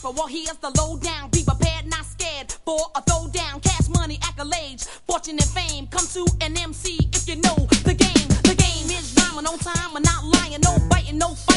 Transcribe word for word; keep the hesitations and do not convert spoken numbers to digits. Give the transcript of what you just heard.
rapper, well here's the lowdown. Be prepared, not scared for a throwdown. Cash money, accolades, fortune and fame. Come to an M C if you know the game. The game is rhyming on time, we're not lying, no biting, no fighting.